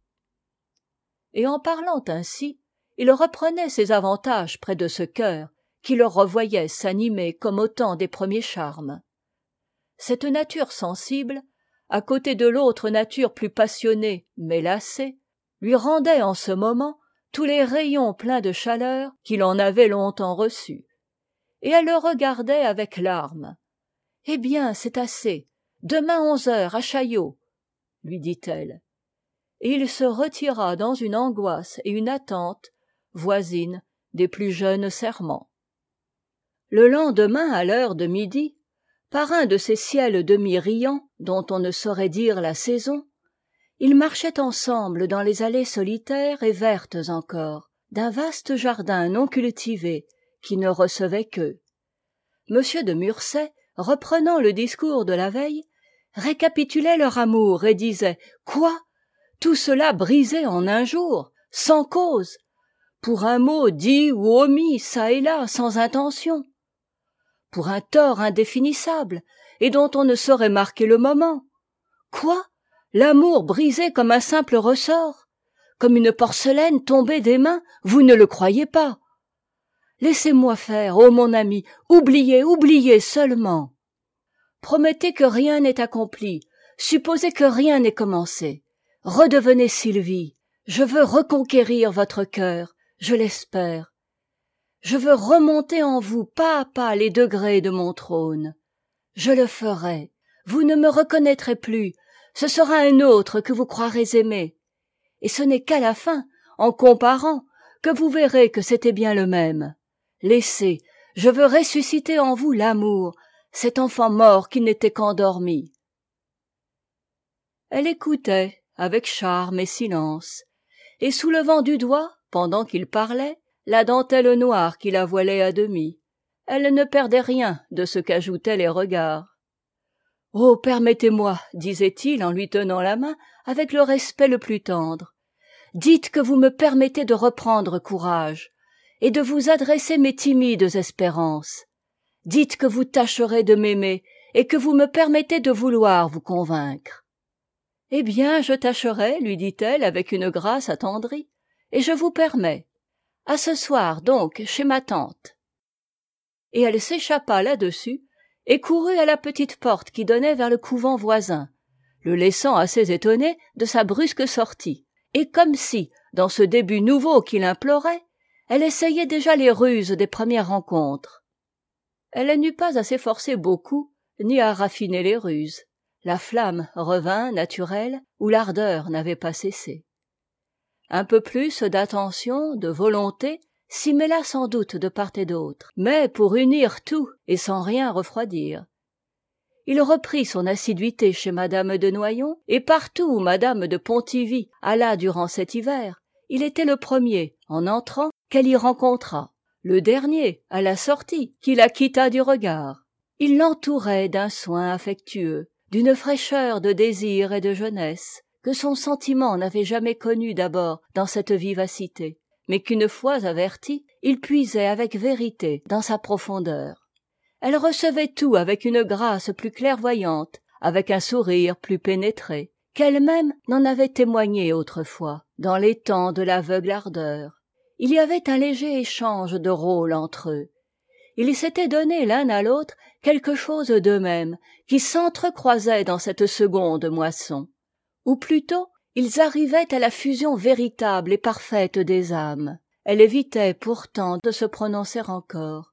Et en parlant ainsi, il reprenait ses avantages près de ce cœur, qui le revoyait s'animer comme au temps des premiers charmes. Cette nature sensible, à côté de l'autre nature plus passionnée mais lassée, lui rendait en ce moment tous les rayons pleins de chaleur qu'il en avait longtemps reçus. Et elle le regardait avec larmes. « Eh bien, c'est assez. Demain 11 heures à Chaillot, lui dit-elle. Et il se retira dans une angoisse et une attente voisines des plus jeunes serments. Le lendemain, à l'heure de midi, par un de ces ciels demi-riants dont on ne saurait dire la saison, ils marchaient ensemble dans les allées solitaires et vertes encore d'un vaste jardin non cultivé qui ne recevait qu'eux. M. de Murset, reprenant le discours de la veille, récapitulait leur amour et disait « Quoi ? Tout cela brisé en un jour, sans cause, pour un mot dit ou omis çà et là, sans intention, pour un tort indéfinissable et dont on ne saurait marquer le moment. Quoi ? L'amour brisé comme un simple ressort, comme une porcelaine tombée des mains, vous ne le croyez pas. Laissez-moi faire, ô mon ami, oubliez, oubliez seulement. Promettez que rien n'est accompli, supposez que rien n'est commencé. Redevenez Sylvie, je veux reconquérir votre cœur, je l'espère. Je veux remonter en vous pas à pas les degrés de mon trône. Je le ferai, vous ne me reconnaîtrez plus, ce sera un autre que vous croirez aimer. Et ce n'est qu'à la fin, en comparant, que vous verrez que c'était bien le même. Laissez, je veux ressusciter en vous l'amour, cet enfant mort qui n'était qu'endormi. Elle écoutait, avec charme et silence, et soulevant du doigt, pendant qu'il parlait, la dentelle noire qui la voilait à demi, elle ne perdait rien de ce qu'ajoutaient les regards. « Oh, permettez-moi, disait-il en lui tenant la main avec le respect le plus tendre, dites que vous me permettez de reprendre courage et de vous adresser mes timides espérances. Dites que vous tâcherez de m'aimer et que vous me permettez de vouloir vous convaincre. » « Eh bien, je tâcherai, lui dit-elle avec une grâce attendrie, et je vous permets. À ce soir, donc, chez ma tante. » Et elle s'échappa là-dessus et courut à la petite porte qui donnait vers le couvent voisin, le laissant assez étonné de sa brusque sortie, et comme si, dans ce début nouveau qu'il implorait, elle essayait déjà les ruses des premières rencontres. Elle n'eut pas à s'efforcer beaucoup, ni à raffiner les ruses. La flamme revint naturelle où l'ardeur n'avait pas cessé. Un peu plus d'attention, de volonté, s'y mêla sans doute de part et d'autre, mais pour unir tout et sans rien refroidir. Il reprit son assiduité chez madame de Noyon, et partout où madame de Pontivy alla durant cet hiver, il était le premier, en entrant, qu'elle y rencontrât, le dernier, à la sortie, qui la quitta du regard. Il l'entourait d'un soin affectueux, d'une fraîcheur de désir et de jeunesse, que son sentiment n'avait jamais connue d'abord dans cette vivacité, mais qu'une fois averti, il puisait avec vérité dans sa profondeur. Elle recevait tout avec une grâce plus clairvoyante, avec un sourire plus pénétré, qu'elle-même n'en avait témoigné autrefois, dans les temps de l'aveugle ardeur. Il y avait un léger échange de rôles entre eux. Ils s'étaient donné l'un à l'autre quelque chose d'eux-mêmes qui s'entrecroisait dans cette seconde moisson. Ou plutôt, ils arrivaient à la fusion véritable et parfaite des âmes. Elle évitait pourtant de se prononcer encore.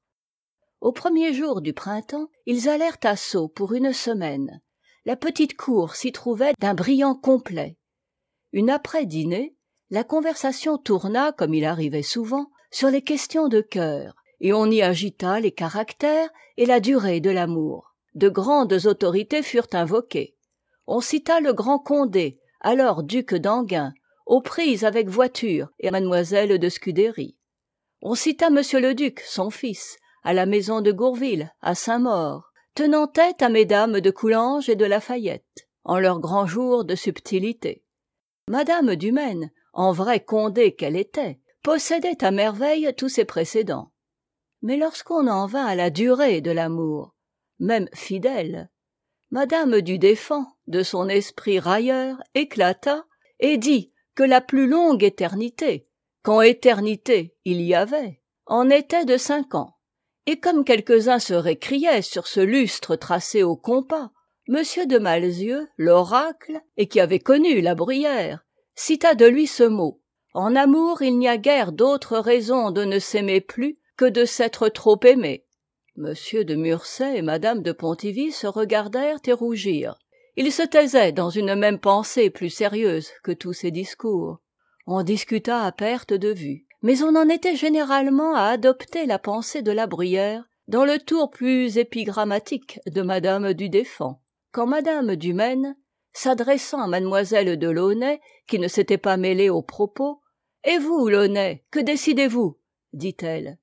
Au premier jour du printemps, ils allèrent à Sceaux pour une semaine. La petite cour s'y trouvait d'un brillant complet. Une après-dînée, la conversation tourna, comme il arrivait souvent, sur les questions de cœur, et on y agita les caractères et la durée de l'amour. De grandes autorités furent invoquées. On cita le grand Condé, alors duc d'Enghien, aux prises avec voiture, et mademoiselle de Scudéry. On cita monsieur le duc, son fils, à la maison de Gourville, à Saint-Maur, tenant tête à mesdames de Coulanges et de Lafayette, en leur grand jour de subtilité. Madame du Maine, en vrai Condé qu'elle était, possédait à merveille tous ses précédents. Mais lorsqu'on en vint à la durée de l'amour, même fidèle, madame du Deffand, de son esprit railleur, éclata et dit que la plus longue éternité, quand éternité il y avait, en était de 5 ans. Et comme quelques-uns se récriaient sur ce lustre tracé au compas, monsieur de Malzieu, l'oracle, et qui avait connu la Bruyère, cita de lui ce mot: en amour il n'y a guère d'autre raison de ne s'aimer plus que de s'être trop aimé. Monsieur de Murset et madame de Pontivy se regardèrent et rougirent. Ils se taisaient dans une même pensée plus sérieuse que tous ces discours. On discuta à perte de vue, mais on en était généralement à adopter la pensée de la Bruyère dans le tour plus épigrammatique de madame du Deffand, quand madame du Maine, s'adressant à mademoiselle de Launay, qui ne s'était pas mêlée aux propos: « Et vous, Launay, que décidez-vous » dit-elle.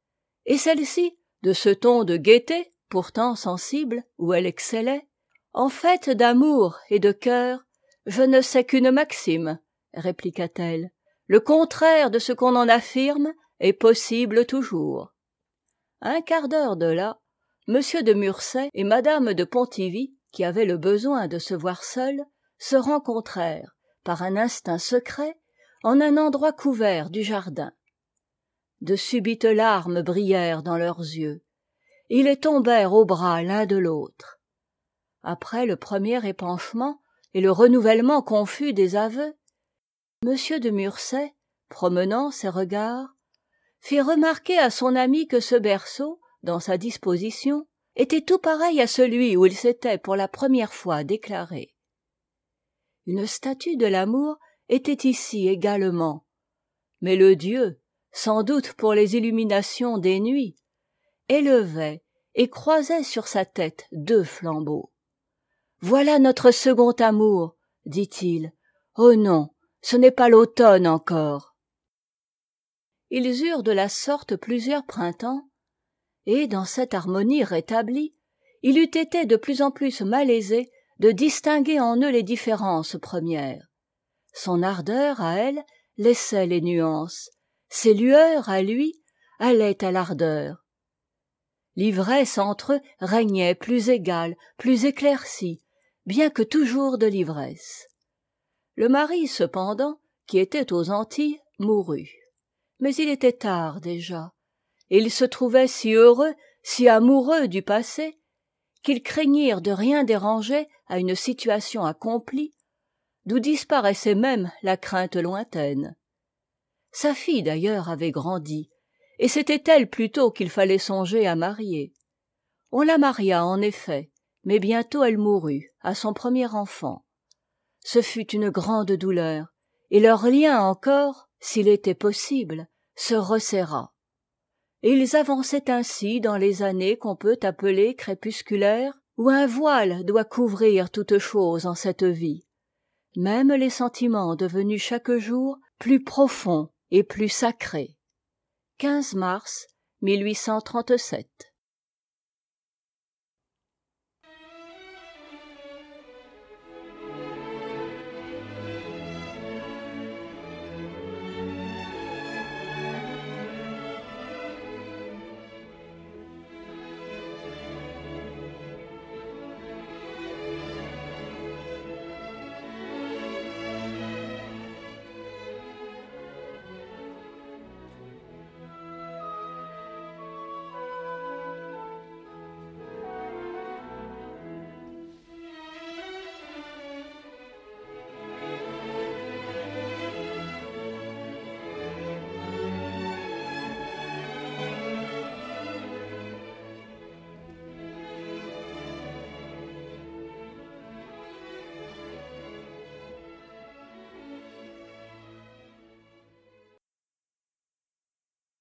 Et celle-ci, de ce ton de gaieté, pourtant sensible, où elle excellait: « En fait d'amour et de cœur, je ne sais qu'une maxime, répliqua-t-elle. Le contraire de ce qu'on en affirme est possible toujours. » À un quart d'heure de là, monsieur de Murset et madame de Pontivy, qui avaient le besoin de se voir seuls, se rencontrèrent, par un instinct secret, en un endroit couvert du jardin. De subites larmes brillèrent dans leurs yeux. Ils tombèrent aux bras l'un de l'autre. Après le premier épanchement et le renouvellement confus des aveux, monsieur de Murset, promenant ses regards, fit remarquer à son ami que ce berceau, dans sa disposition, était tout pareil à celui où il s'était pour la première fois déclaré. Une statue de l'amour était ici également, mais le dieu, sans doute pour les illuminations des nuits, élevait et croisait sur sa tête 2 flambeaux. « Voilà notre second amour, dit-il. Oh non, ce n'est pas l'automne encore. » Ils eurent de la sorte plusieurs printemps, et dans cette harmonie rétablie, il eût été de plus en plus malaisé de distinguer en eux les différences premières. Son ardeur à elle laissait les nuances, ses lueurs à lui allaient à l'ardeur. L'ivresse entre eux régnait plus égale, plus éclaircie, bien que toujours de l'ivresse. Le mari, cependant, qui était aux Antilles, mourut. Mais il était tard déjà, et ils se trouvaient si heureux, si amoureux du passé, qu'ils craignirent de rien déranger à une situation accomplie, d'où disparaissait même la crainte lointaine. Sa fille d'ailleurs avait grandi, et c'était elle plutôt qu'il fallait songer à marier. On la maria en effet, mais bientôt elle mourut, à son premier enfant. Ce fut une grande douleur, et leur lien encore, s'il était possible, se resserra. Et ils avançaient ainsi dans les années qu'on peut appeler crépusculaires, où un voile doit couvrir toute chose en cette vie, même les sentiments devenus chaque jour plus profonds et plus sacrés. Mars